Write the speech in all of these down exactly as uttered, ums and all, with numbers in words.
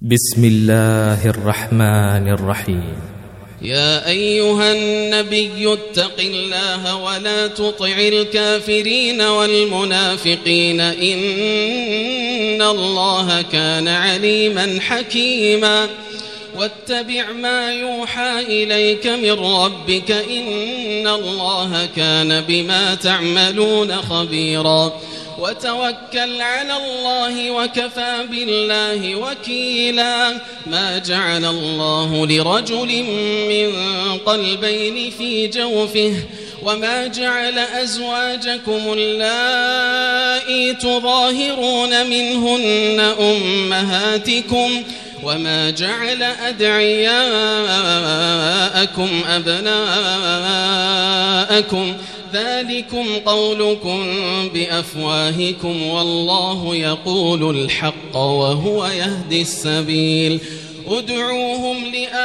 بسم الله الرحمن الرحيم. يا أيها النبي اتق الله ولا تطع الكافرين والمنافقين إن الله كان عليما حكيما واتبع ما يوحى إليك من ربك إن الله كان بما تعملون خبيرا وتوكل على الله وكفى بالله وكيلا ما جعل الله لرجل من قلبين في جوفه وما جعل أزواجكم اللائي تظاهرون منهن أمهاتكم وما جعل أدعياءكم أبناءكم ذلكم قولكم بأفواهكم والله يقول الحق وهو يهدي السبيل ادعوهم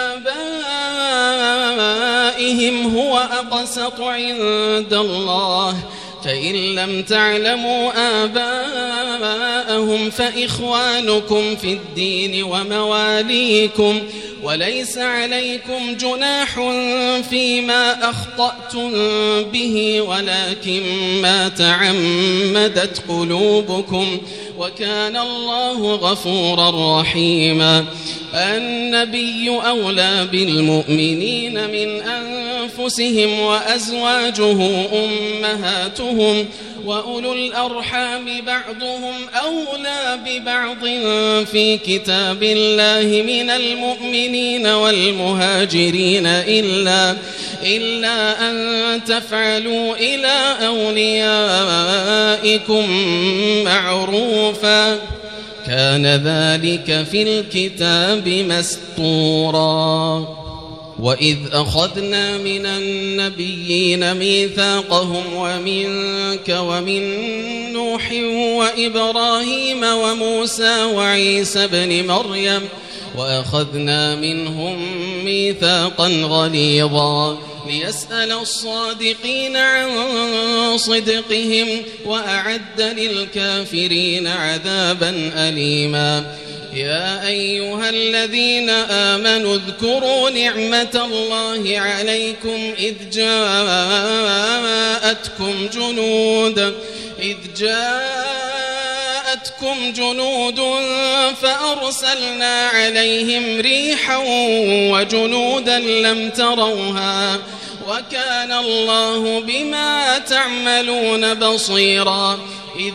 لآبائهم هو أقسط عند الله فإن لم تعلموا آباءهم فإخوانكم في الدين ومواليكم وليس عليكم جناح فيما أخطأتم به ولكن ما تعمدت قلوبكم وكان الله غفورا رحيما النبي أولى بالمؤمنين من أنفسهم وأزواجه أمهاتهم وأولو الأرحام بعضهم أولى ببعض في كتاب الله من المؤمنين والمهاجرين إلا, إلا أن تفعلوا إلى أوليائكم معروفا كان ذلك في الكتاب مسطورا وإذ أخذنا من النبيين ميثاقهم ومنك ومن نوح وإبراهيم وموسى وعيسى بن مريم وأخذنا منهم ميثاقا غليظا ليسأل الصادقين عن صدقهم وأعد للكافرين عذابا أليما يا أيها الذين آمنوا اذكروا نعمة الله عليكم إذ جاءتكم جنود إذ جاءتكم جنود فأرسلنا عليهم ريحا وجنودا لم تروها وكان الله بما تعملون بصيرا إذ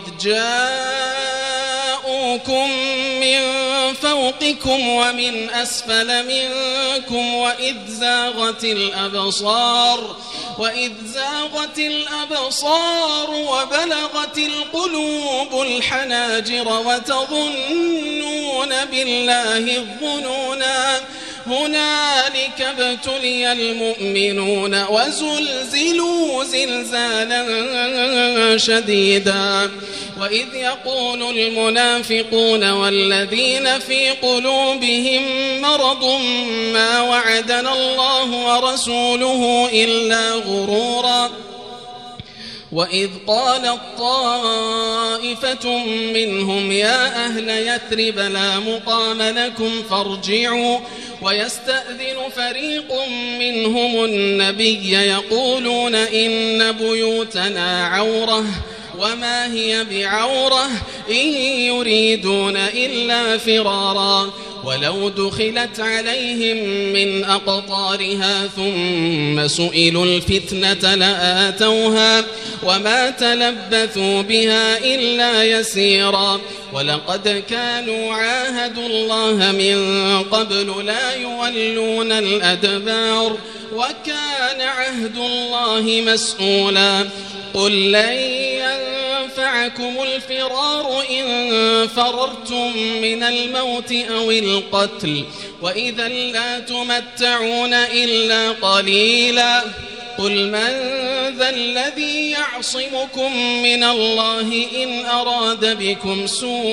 جاءوكم من فوقكم ومن أسفل منكم وإذ زاغت الأبصار وإذ زاغت الأبصار وبلغت القلوب الحناجر وتظنون بالله الظنونا هنالك ابتلي المؤمنون وزلزلوا زلزالا شديدا وإذ يقول المنافقون والذين في قلوبهم مرض ما وعدنا الله ورسوله إلا غرورا وإذ قالت طائفة منهم يا أهل يثرب لا مقام لكم فارجعوا ويستأذن فريق منهم النبي يقولون إن بيوتنا عورة وما هي بعورة إن يريدون إلا فرارا ولو دخلت عليهم من أقطارها ثم سئلوا الفتنة لآتوها وما تلبثوا بها إلا يسيرا ولقد كانوا عاهدوا الله من قبل لا يولون الأدبار وكان عهد الله مسؤولا قل لن ينفعكم الفرار إن فررتم من الموت أو القتل وإذا لا تمتعون إلا قليلا قل من ذا الذي يعصمكم من الله إن أراد بكم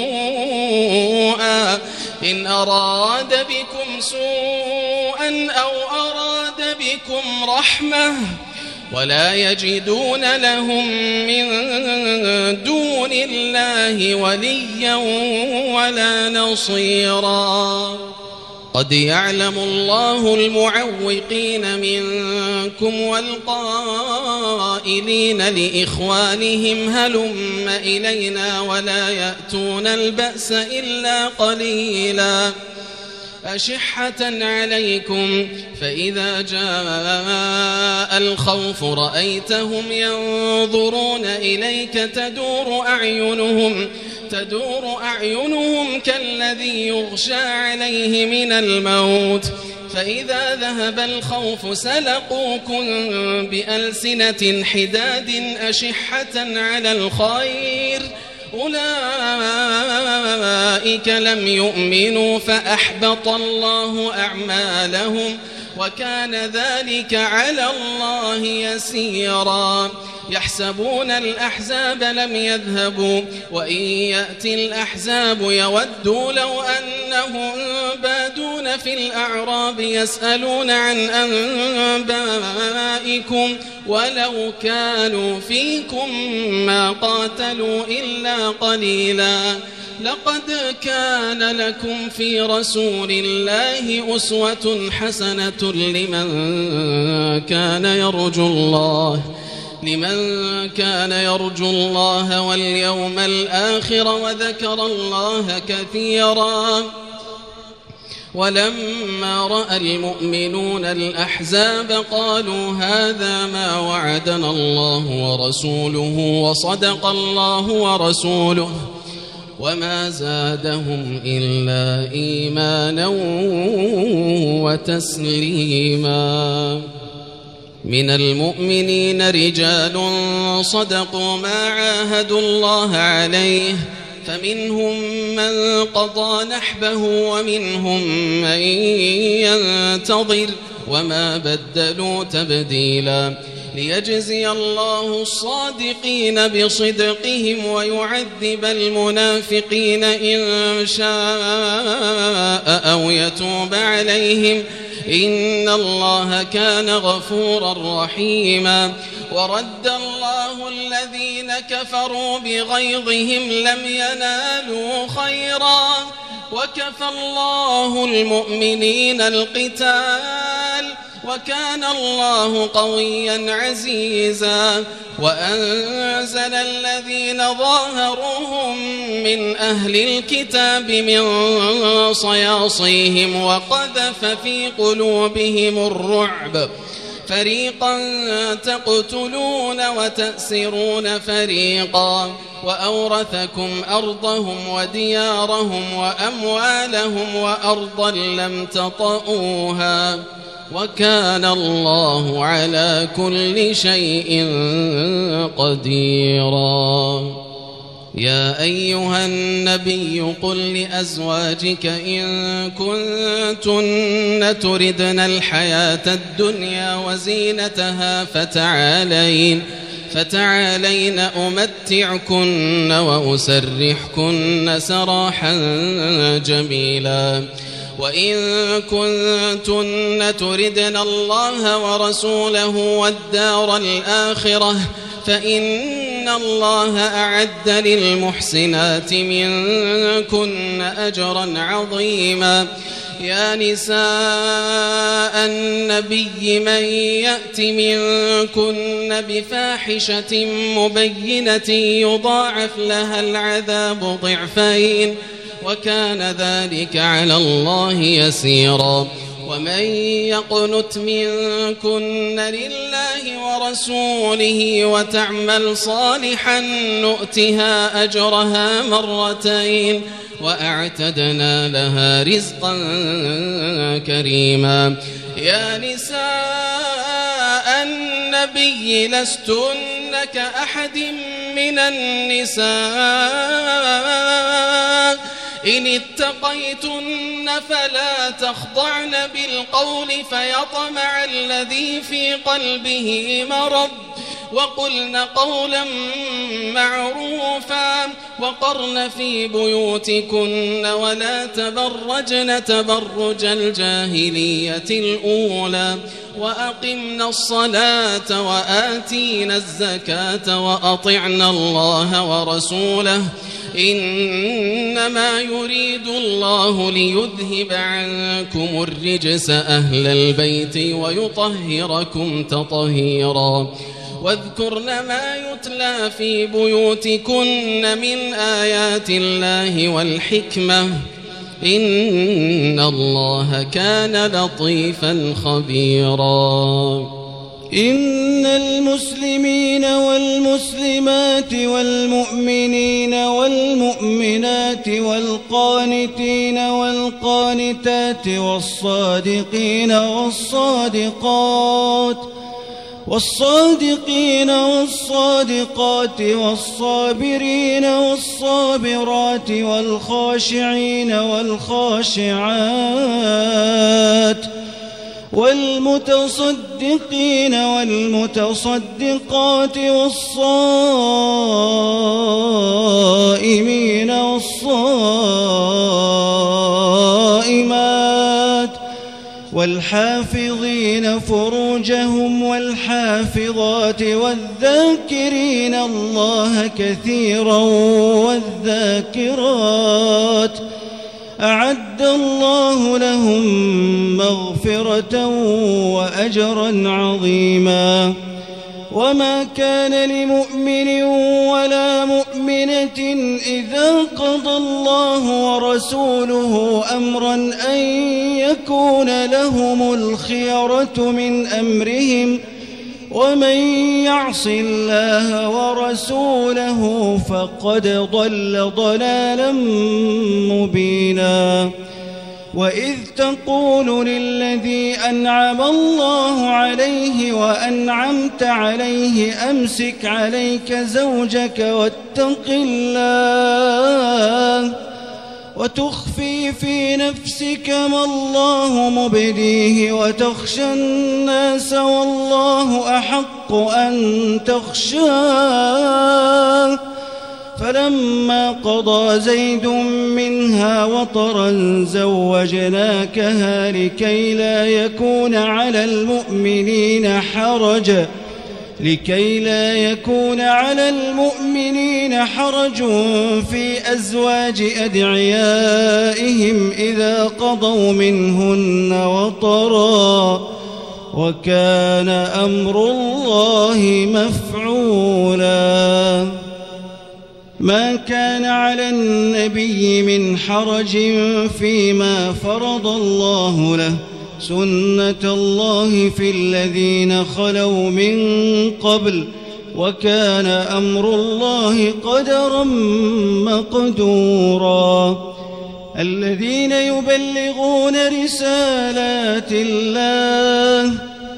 سوءا إن أراد بكم سوءا أو أراد بكم رحمة ولا يجدون لهم من دون الله وليا ولا نصيرا قد يعلم الله المعوقين منكم والقائلين لإخوانهم هلم إلينا ولا يأتون البأس إلا قليلا أشحة عليكم فإذا جاء الخوف رأيتهم ينظرون إليك تدور أعينهم تدور أعينهم كالذي يغشى عليه من الموت فإذا ذهب الخوف سلقوكم بألسنة حداد أشحة على الخير أولئك لم يؤمنوا فأحبط الله أعمالهم وكان ذلك على الله يسيرا يحسبون الأحزاب لم يذهبوا وإن يأتي الأحزاب يودوا لو أنهم بادون في الأعراب يسألون عن أنبائكم ولو كانوا فيكم ما قاتلوا إلا قليلا لقد كان لكم في رسول الله أسوة حسنة لمن كان يرجو الله لمن كان يرجو الله واليوم الآخر وذكر الله كثيرا ولما رأى المؤمنون الأحزاب قالوا هذا ما وعدنا الله ورسوله وصدق الله ورسوله وما زادهم إلا إيمانا وتسليما من المؤمنين رجال صدقوا ما عاهدوا الله عليه فمنهم من قضى نحبه ومنهم من ينتظر وما بدلوا تبديلا ليجزي الله الصادقين بصدقهم ويعذب المنافقين إن شاء أو يتوب عليهم إن الله كان غفورا رحيما ورد الله الذين كفروا بغيظهم لم ينالوا خيرا وكفى الله المؤمنين القتال وكان الله قويا عزيزا وأنزل الذين ظاهروهم من أهل الكتاب من صياصيهم وقذف في قلوبهم الرعب فريقا تقتلون وتأسرون فريقا وأورثكم أرضهم وديارهم وأموالهم وأرضا لم تطئوها وكان الله على كل شيء قديرا يا أيها النبي قل لأزواجك إن كنتن تردن الحياة الدنيا وزينتها فتعالين فتعالين أمتعكن وأسرحكن سراحا جميلا وإن كنتن تردن الله ورسوله والدار الآخرة فإن الله أعد للمحسنات منكن أجرا عظيما يا نساء النبي من يأت منكن بفاحشة مبينة يضاعف لها العذاب ضعفين وكان ذلك على الله يسيرا ومن يقنت منكن لله ورسوله وتعمل صالحا نؤتها أجرها مرتين وأعتدنا لها رزقا كريما يا نساء النبي لستن كأحد من النساء إن اتقيتن فلا تخضعن بالقول فيطمع الذي في قلبه مرض وقلن قولا معروفا وقرن في بيوتكن ولا تبرجن تبرج الجاهلية الأولى وأقمنا الصلاة وآتينا الزكاة وأطعنا الله ورسوله إنما يريد الله ليذهب عنكم الرجس أهل البيت ويطهركم تطهيرا واذكرن ما يتلى في بيوتكن من آيات الله والحكمة إن الله كان لطيفا خبيرا. إن المسلمين والمسلمات والمؤمنين والمؤمنات والقانتين والقانتات والصادقين والصادقات والصادقين والصادقات والصابرين والصابرات والخاشعين والخاشعات والمتصدقين والمتصدقات والصائمين والصائمات والحافظين فروجهم والحافظات والذاكرين الله كثيرا والذاكرات أعد الله لهم مغفرة وأجرا عظيما. وما كان لمؤمن ولا مؤمنة إذا قضى الله ورسوله أمرا أن يكون لهم الخيرة من أمرهم ومن يعص الله ورسوله فقد ضل ضلالا مبينا. وإذ تقول للذي أنعم الله عليه وأنعمت عليه أمسك عليك زوجك واتق الله وتخفي في نفسك ما الله مبديه وتخشى الناس والله أحق أن تخشاه فلما قضى زيد منها وطرا زوجناكها لكي لا يكون على المؤمنين حرج لكي لا يكون على المؤمنين حرج في أزواج أدعيائهم إذا قضوا منهن وطرا وكان أمر الله مفعولا. ما كان على النبي من حرج فيما فرض الله له سنة الله في الذين خلوا من قبل وكان أمر الله قدرا مقدورا. الذين يبلغون رسالات الله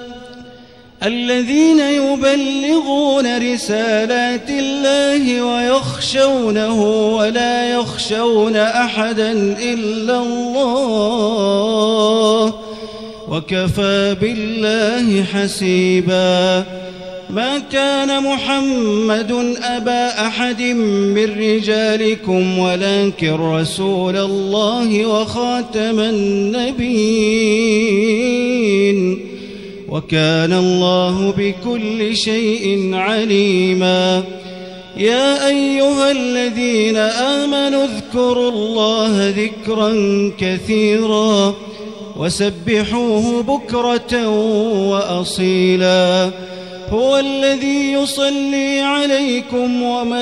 الذين يبلغون رسالات الله ويخشونه ولا يخشون أحدا إلا الله وكفى بالله حسيبا. ما كان محمد أبا أحد من رجالكم ولكن رسول الله وخاتم النبيين وكان الله بكل شيء عليما. يا أيها الذين آمنوا اذكروا الله ذكرا كثيرا وسبحوه بكرة وأصيلا. هو الذي يصلي عليكم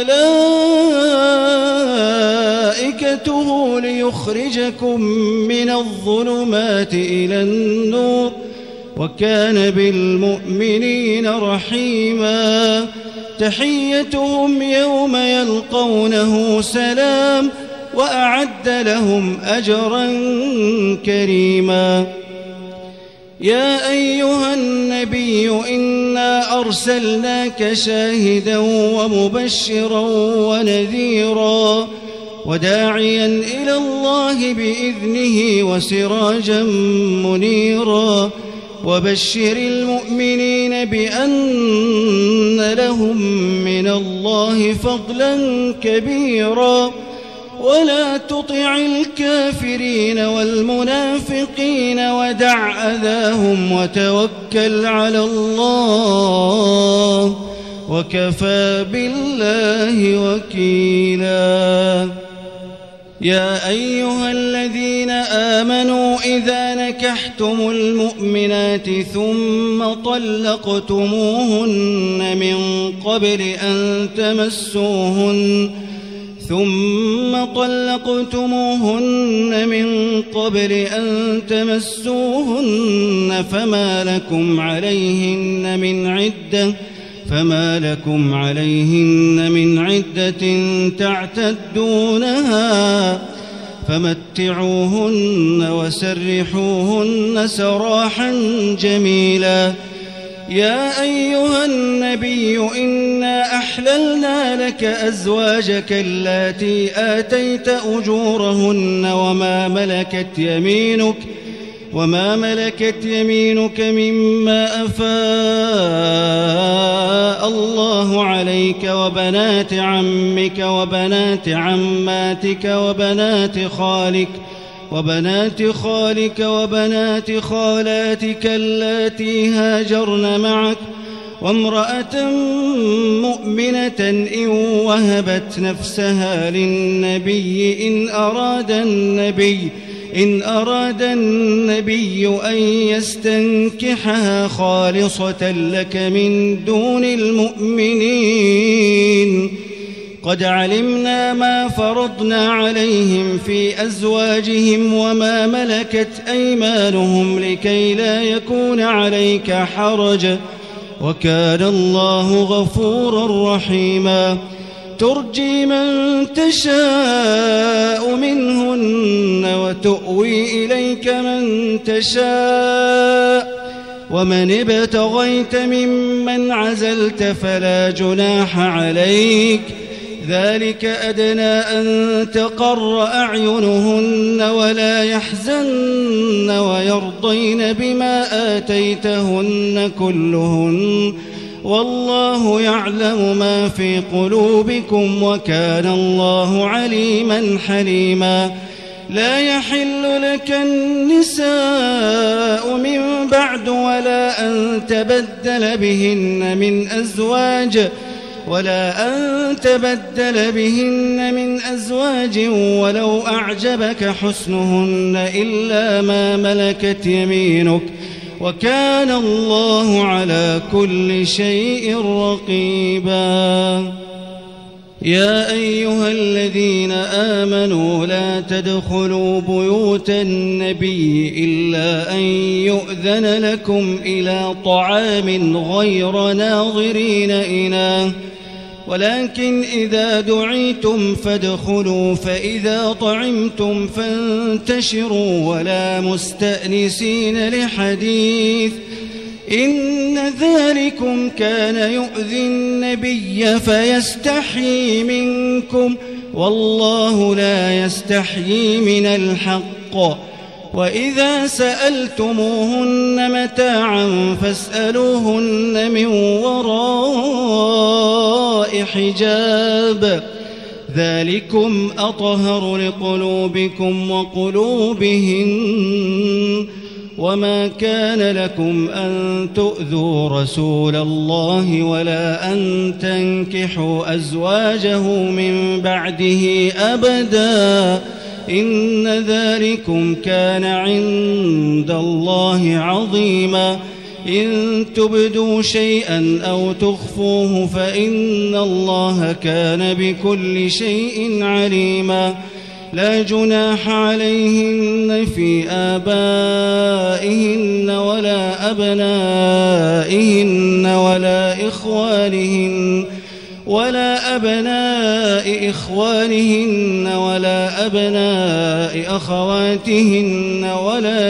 وملائكته ليخرجكم من الظلمات إلى النور وكان بالمؤمنين رحيما. تحيتهم يوم يلقونه سلام وأعد لهم أجرا كريما. يا أيها النبي إنا أرسلناك شاهدا ومبشرا ونذيرا وداعيا إلى الله بإذنه وسراجا منيرا وبشر المؤمنين بأن لهم من الله فضلا كبيرا ولا تطع الكافرين والمنافقين ودع أذاهم وتوكل على الله وكفى بالله وكيلا. يا أيها الذين آمنوا إذا نكحتم المؤمنات ثم طلقتموهن من قبل أن تمسوهن ثم طلقتموهن من قبل أن تمسوهن فما لكم عليهن من عدة فما لكم عليهن من عدة تعتدونها فمتعوهن وسرحوهن سراحا جميلا. يا أيها النبي إنا أحللنا لك أزواجك اللاتي آتيت أجورهن وما ملكت يمينك وما ملكت يمينك مما أفاء الله عليك وبنات عمك وبنات عماتك وبنات خالك وبنات خالك وبنات خالاتك اللاتي هاجرن معك وامرأة مؤمنة إن وهبت نفسها للنبي إن أراد النبي إن أراد النبي أن يستنكحها خالصة لك من دون المؤمنين. قد علمنا ما فرضنا عليهم في أزواجهم وما ملكت أيمانهم لكي لا يكون عليك حرج وكان الله غفورا رحيما. ترجي من تشاء منهن وتؤوي إليك من تشاء ومن ابتغيت ممن عزلت فلا جناح عليك ذلك أدنى أن تقر أعينهن ولا يحزن ويرضين بما آتيتهن كلهن والله يعلم ما في قلوبكم وكان الله عليما حليما. لا يحل لك النساء من بعد ولا أن تبدل بهن من أزواج ولا أن تبدل بهن من أزواج ولو أعجبك حسنهن إلا ما ملكت يمينك وكان الله على كل شيء رقيبا. يا أيها الذين آمنوا لا تدخلوا بيوت النبي إلا أن يؤذن لكم إلى طعام غير ناظرين إناه ولكن إذا دعيتم فادخلوا فإذا طعمتم فانتشروا ولا مستأنسين لحديث إن ذلكم كان يؤذي النبي فيستحيي منكم والله لا يستحيي من الحق. وإذا سألتموهن متاعا فاسألوهن من وراء حجاب ذلكم أطهر لقلوبكم وقلوبهن. وما كان لكم أن تؤذوا رسول الله ولا أن تنكحوا أزواجه من بعده أبدا إن ذلكم كان عند الله عظيما. إن تبدوا شيئا أو تخفوه فإن الله كان بكل شيء عليما. لا جناح عليهن في آبائهن ولا أبنائهن ولا إخوانهن ولا أبناء إخوانهن ولا أبناء أخواتهن ولا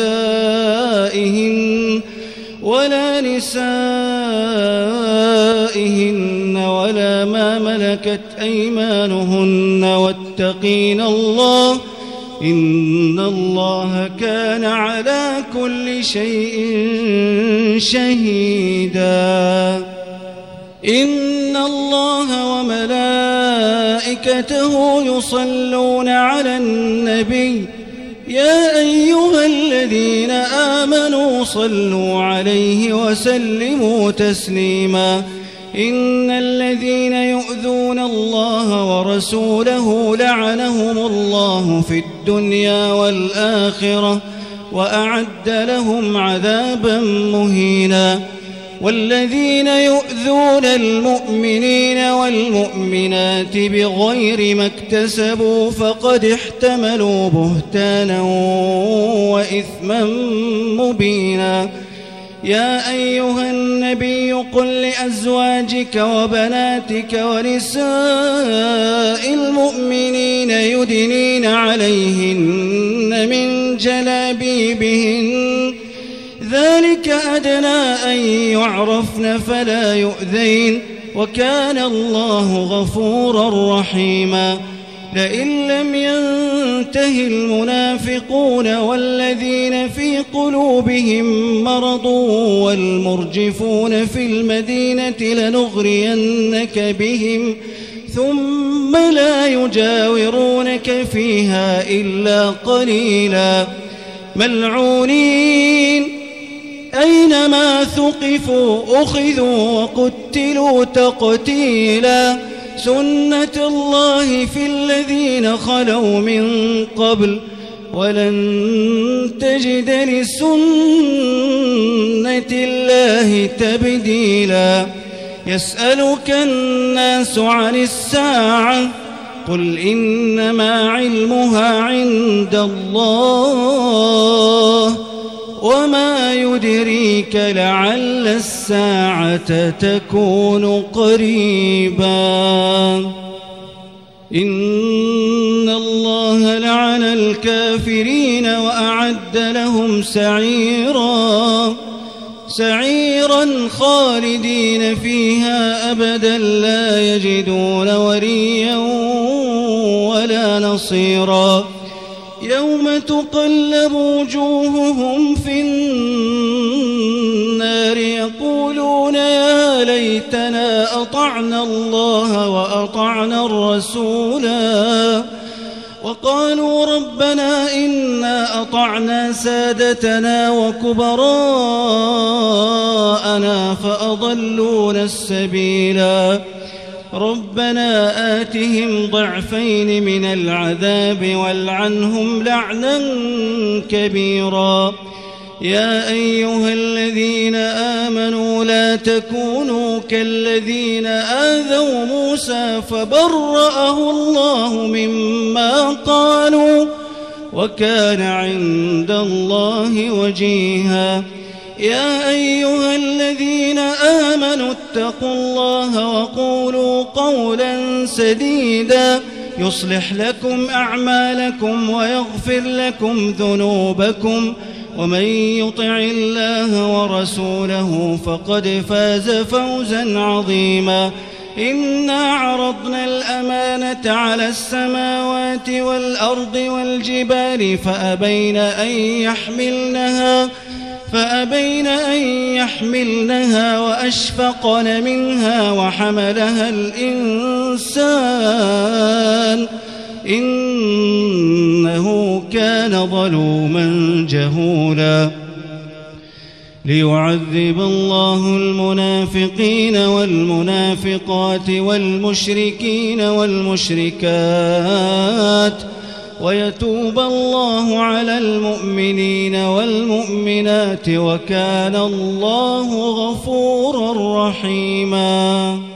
نسائهن ولا نسائهن ولا ما ملكت أيمانهن واتقين الله إن الله كان على كل شيء شهيدا إن الله وملائكته يصلون على النبي يا أيها الذين آمنوا صلوا عليه وسلموا تسليما إن الذين يؤذون الله ورسوله لعنهم الله في الدنيا والآخرة وأعد لهم عذابا مهينا والذين يؤذون المؤمنين والمؤمنات بغير ما اكتسبوا فقد احتملوا بهتانا وإثما مبينا يا أيها النبي قل لأزواجك وبناتك ونساء المؤمنين يدنين عليهن من جلابيبهن ذلك أدنى أن يعرفن فلا يؤذين وكان الله غفورا رحيما لئن لم ينته المنافقون والذين في قلوبهم مرض والمرجفون في المدينة لنغرينك بهم ثم لا يجاورونك فيها إلا قليلا ملعونين أينما ثقفوا أخذوا وقتلوا تقتيلا سنة الله في الذين خلوا من قبل ولن تجد لسنة الله تبديلا يسألك الناس عن الساعة قل إنما علمها عند الله وما يدريك لعل الساعة تكون قريبا إن الله لعن الكافرين وأعد لهم سعيرا سعيرا خالدين فيها أبدا لا يجدون وليا ولا نصيرا يوم تقلب وجوههم في النار يقولون يا ليتنا أطعنا الله وأطعنا الرسولا وقالوا ربنا إنا أطعنا سادتنا وكبراءنا فأضلونا السبيلا ربنا آتهم ضعفين من العذاب والعنهم لعنا كبيرا يا أيها الذين آمنوا لا تكونوا كالذين آذوا موسى فبرأه الله مما قالوا وكان عند الله وجيها يا أيها الذين آمنوا اتقوا الله وقولوا قولا سديدا يصلح لكم أعمالكم ويغفر لكم ذنوبكم ومن يطع الله ورسوله فقد فاز فوزا عظيما إنا عرضنا الأمانة على السماوات والأرض والجبال فأبين أن يحملنها فأبين أن يحملنها وأشفقن منها وحملها الإنسان إنه كان ظلوما جهولا ليعذب الله المنافقين والمنافقات والمشركين والمشركات ويتوب الله على المؤمنين والمؤمنات وكان الله غفورا رحيما.